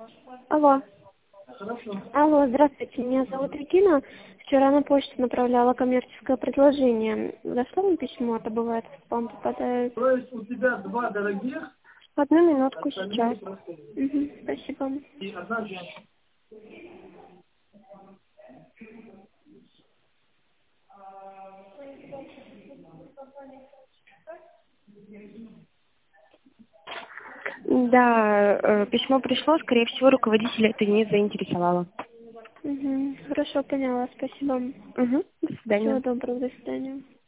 Алло. Алло, здравствуйте, меня зовут Регина. Вчера на почту направляла коммерческое предложение. Дошло вам письмо, это бывает в спам попадает. То есть у тебя два дорогих Одну минутку сейчас. Спасибо. и одна женщина. Да, письмо пришло, скорее всего, руководителя это не заинтересовало. Хорошо, поняла, спасибо. До свидания. Всего доброго, до свидания.